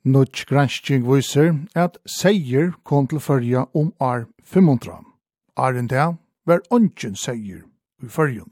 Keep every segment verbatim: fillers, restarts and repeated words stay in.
Nudge gransking viser at seier kom til førja om år fem hundre. Åren der var ongen seier i førjen.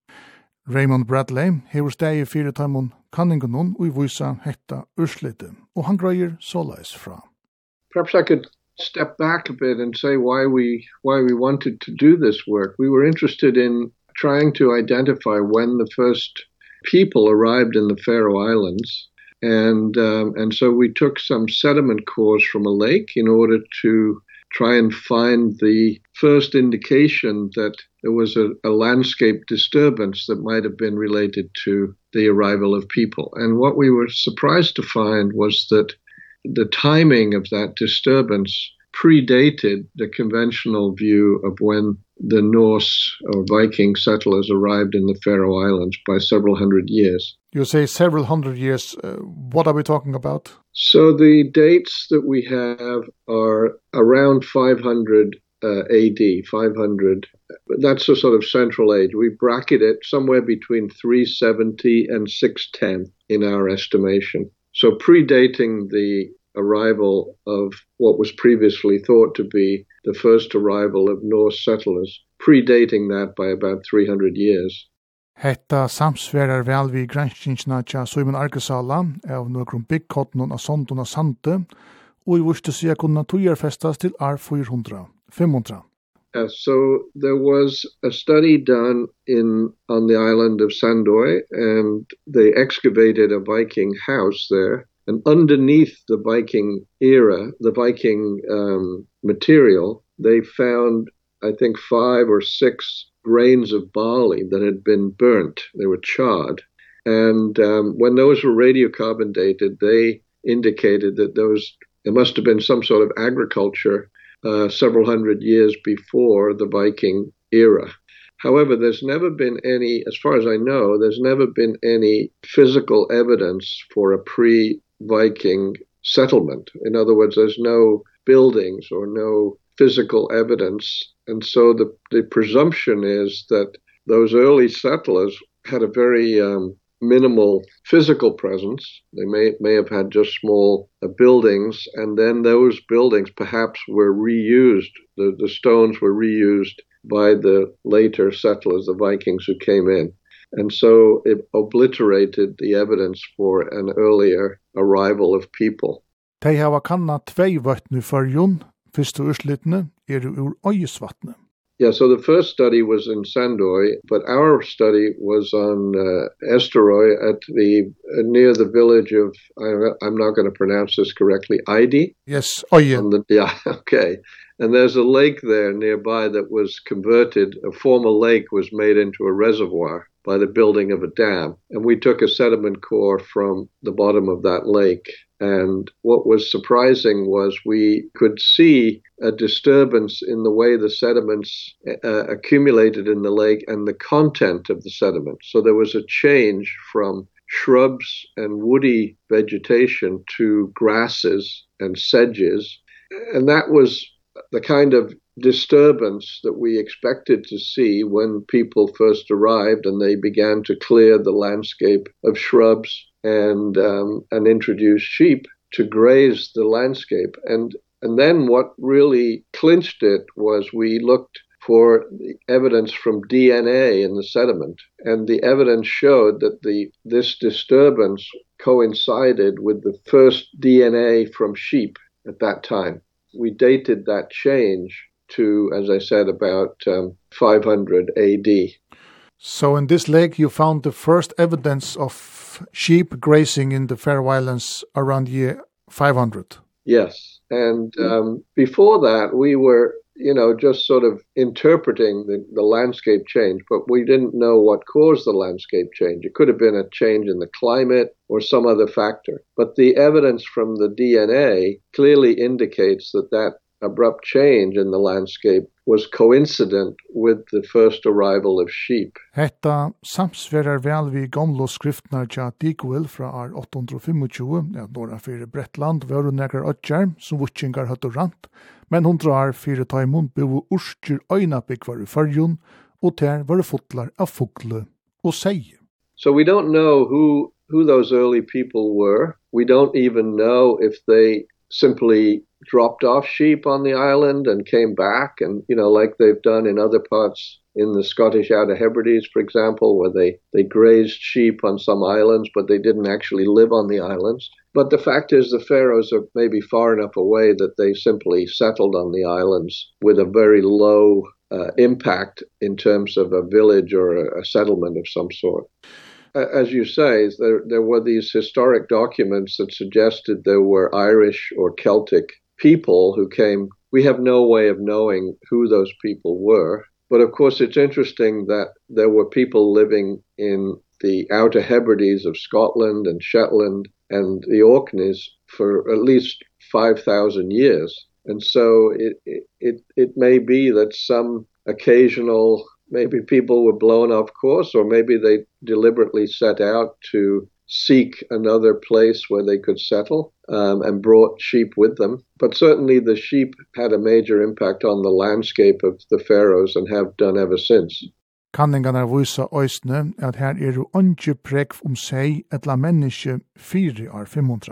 Raymond Bradley hever steg i fire tøymon kanningen og i visa hetta urslite, og han grøyer såleis fra. Perhaps I could step back a bit and say why we why we wanted to do this work. We were interested in trying to identify when the first people arrived in the Faroe Islands. And um, and so we took some sediment cores from a lake in order to try and find the first indication that there was a, a landscape disturbance that might have been related to the arrival of people. And what we were surprised to find was that the timing of that disturbance predated the conventional view of when the Norse or Viking settlers arrived in the Faroe Islands by several hundred years. You say several hundred years. Uh, what are we talking about? So the dates that we have are around five hundred uh, A D, five hundred. That's a sort of central age. We bracket it somewhere between three seventy and six ten in our estimation. So predating the arrival of what was previously thought to be the first arrival of Norse settlers, predating that by about three hundred years. Hetta samsverar vel vi granskingsna tja Simon Arkesala av nokrum byggkottnon av sondon av sante, og i vurste sida kunna tujarfestas til år fire hundre, fem hundre. Uh, so there was a study done in on the island of Sandoy, and they excavated a Viking house there. And underneath the Viking era, the Viking um, material, they found, I think, five or six grains of barley that had been burnt. They were charred. And um, when those were radiocarbon dated, they indicated that those, there must have been some sort of agriculture uh, several hundred years before the Viking era. However, there's never been any, as far as I know, there's never been any physical evidence for a pre-Viking settlement. In other words, there's no buildings or no physical evidence. And so the, the presumption is that those early settlers had a very um, minimal physical presence. They may may have had just small uh, buildings, and then those buildings perhaps were reused. The, the stones were reused by the later settlers, the Vikings who came in. And so it obliterated the evidence for an earlier arrival of people. Tei hava kanna tvei vatn i førjun, fyrstu urslitne er ur øyesvatne. Yeah, so the first study was in Sandoy, but our study was on uh, Eysturoy at the uh, near the village of, I, I'm not going to pronounce this correctly, Eidi? Yes, Øye. Yeah, okay. And there's a lake there nearby that was converted, a former lake was made into a reservoir by the building of a dam. And we took a sediment core from the bottom of that lake. And what was surprising was we could see a disturbance in the way the sediments uh, accumulated in the lake and the content of the sediment. So there was a change from shrubs and woody vegetation to grasses and sedges. And that was the kind of disturbance that we expected to see when people first arrived and they began to clear the landscape of shrubs and um, and introduce sheep to graze the landscape. And and then what really clinched it was we looked for the evidence from D N A in the sediment, and the evidence showed that the this disturbance coincided with the first D N A from sheep at that time. We dated that change to, as I said, about um, five hundred A D. So in this lake you found the first evidence of sheep grazing in the Faroe Islands around year five hundred. Yes, and um, before that we were, you know, just sort of interpreting the, the landscape change, but we didn't know what caused the landscape change. It could have been a change in the climate or some other factor. But the evidence from the D N A clearly indicates that that abrupt change in the landscape was coincident with the first arrival of sheep. Hetta samsverar vel vi gamla skriftnar tja Dikuel fra år åtte hundre tjuefem, ja, norra fyrir Bretland, varu nekrar ötjar, som vutsingar høttu rant, men hundra år fyrir taimund bo urskir øynabikvar i fyrjun, og ter varu fotlar av fugle og seie. So we don't know who who those early people were. We don't even know if they simply dropped off sheep on the island and came back, and, you know, like they've done in other parts in the Scottish Outer Hebrides, for example, where they, they grazed sheep on some islands, but they didn't actually live on the islands. But the fact is the Faroes are maybe far enough away that they simply settled on the islands with a very low uh, impact in terms of a village or a, a settlement of some sort. As you say, there, there were these historic documents that suggested there were Irish or Celtic people who came. We have no way of knowing who those people were. But of course, it's interesting that there were people living in the Outer Hebrides of Scotland and Shetland and the Orkneys for at least five thousand years. And so it, it, it may be that some occasional, maybe people were blown off course, or maybe they deliberately set out to seek another place where they could settle um, and brought sheep with them. But certainly the sheep had a major impact on the landscape of the Faroes and have done ever since. Kanningarna vísa øysne at her er jo ikke prekv om seg et la menneske fire år fem hundre.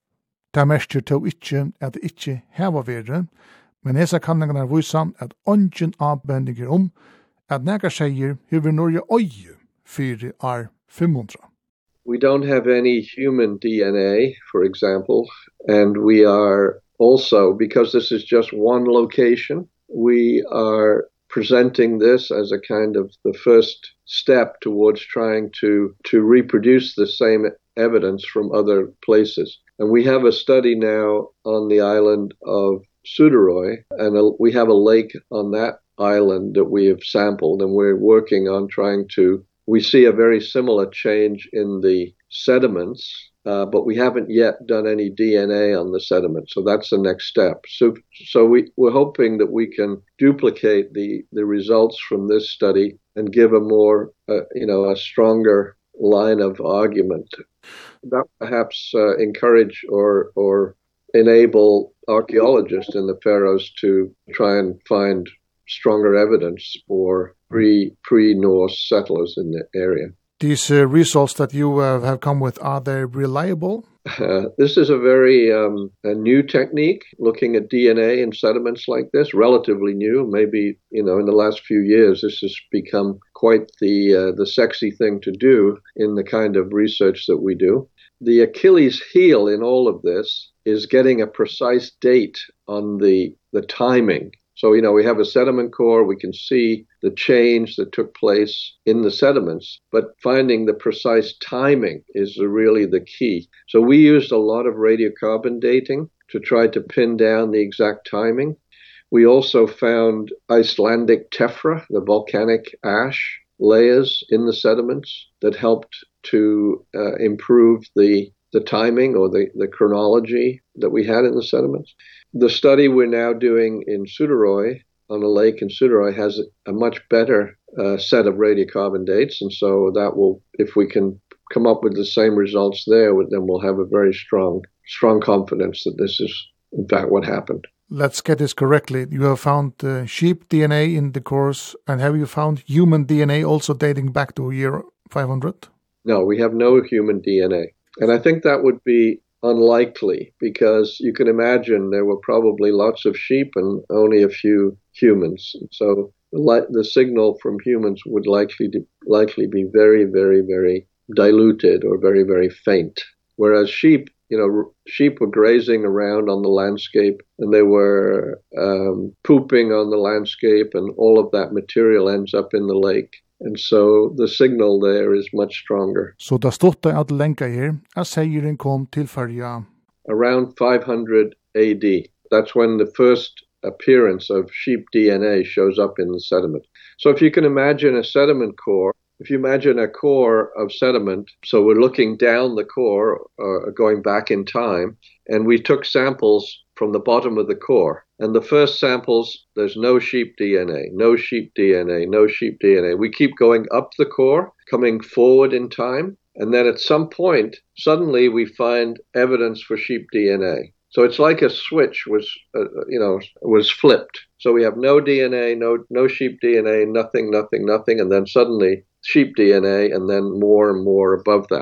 Det merker to ikke at det ikke heva vere, men hesa kanningarna vísa at ongen avbendinger om at nekar seier hever Norge øye fire år fem hundre. We don't have any human D N A, for example, and we are also, because this is just one location, we are presenting this as a kind of the first step towards trying to, to reproduce the same evidence from other places. And we have a study now on the island of Suðuroy, and a, we have a lake on that island that we have sampled, and we're working on trying to, we see a very similar change in the sediments, uh, but we haven't yet done any D N A on the sediment. So that's the next step. So, so we, we're hoping that we can duplicate the, the results from this study and give a more, uh, you know, a stronger line of argument. That perhaps uh, encourage or, or enable archaeologists in the Faroes to try and find stronger evidence for pre, pre-Norse settlers in the area. These uh, results that you uh, have come with, are they reliable? Uh, this is a very um, a new technique, looking at D N A in sediments like this, relatively new. Maybe, you know, in the last few years, this has become quite the uh, the sexy thing to do in the kind of research that we do. The Achilles heel in all of this is getting a precise date on the the timing. So, you know, we have a sediment core, we can see the change that took place in the sediments, but finding the precise timing is really the key. So we used a lot of radiocarbon dating to try to pin down the exact timing. We also found Icelandic tephra, the volcanic ash layers in the sediments that helped to uh, improve the the timing or the, the chronology that we had in the sediments. The study we're now doing in Suðuroy, on a lake in Suðuroy, has a much better uh, set of radiocarbon dates. And so that will, if we can come up with the same results there, then we'll have a very strong, strong confidence that this is, in fact, what happened. Let's get this correctly. You have found uh, sheep D N A in the cores, and have you found human D N A also dating back to year five hundred? No, we have no human D N A. And I think that would be unlikely, because you can imagine there were probably lots of sheep and only a few humans. So the, the signal from humans would likely to, likely be very, very, very diluted or very, very faint. Whereas sheep, you know, sheep were grazing around on the landscape, and they were um, pooping on the landscape, and all of that material ends up in the lake. And so the signal there is much stronger. Så da stod det at lenka her, at seieren kom til Førja? Around five hundred A D. That's when the first appearance of sheep D N A shows up in the sediment. So if you can imagine a sediment core, if you imagine a core of sediment, so we're looking down the core, uh, going back in time, and we took samples from the bottom of the core. And the first samples, there's no sheep D N A, no sheep D N A, no sheep D N A. We keep going up the core, coming forward in time, and then at some point, suddenly we find evidence for sheep D N A. So it's like a switch was, uh, you know, was flipped. So we have no D N A, no no sheep D N A, nothing, nothing, nothing, and then suddenly sheep D N A, and then more and more above that.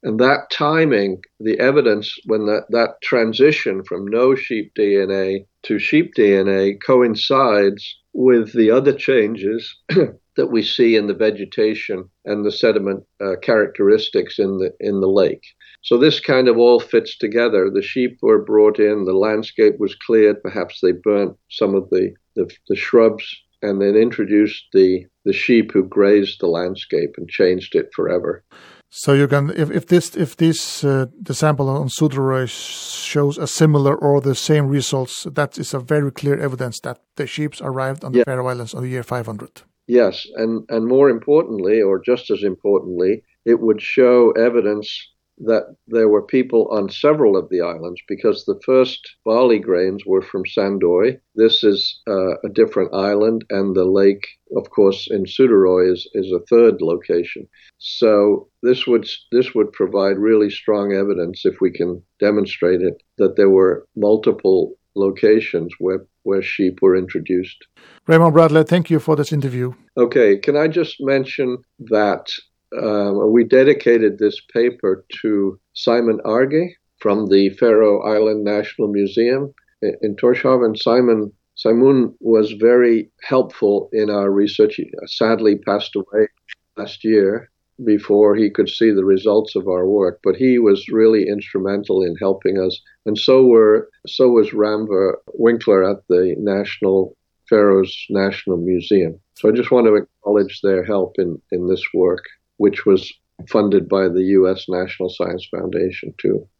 And that timing, the evidence when that, that transition from no sheep D N A to sheep D N A coincides with the other changes that we see in the vegetation and the sediment uh, characteristics in the in the lake. So this kind of all fits together. The sheep were brought in, the landscape was cleared, perhaps they burnt some of the, the, the shrubs, and then introduced the, the sheep who grazed the landscape and changed it forever. So you can, if, if this, if this, uh, the sample on Suðuroy shows a similar or the same results, that is a very clear evidence that the sheep arrived on the yeah. Faroe Islands on the year five hundred. Yes, and, and more importantly, or just as importantly, it would show evidence that there were people on several of the islands, because the first barley grains were from Sandoy. This is uh, a different island, and the lake, of course, in Suðuroy is, is a third location. So this would this would provide really strong evidence, if we can demonstrate it, that there were multiple locations where, where sheep were introduced. Raymond Bradley, thank you for this interview. Okay, can I just mention that Um, we dedicated this paper to Simon Arge from the Faroe Island National Museum in, in Tórshavn. Simon Simon was very helpful in our research. He sadly passed away last year before he could see the results of our work, but he was really instrumental in helping us. And so were so was Rambur Winkler at the National Faroes National Museum. So I just want to acknowledge their help in, in this work, which was funded by the U S National Science Foundation, too.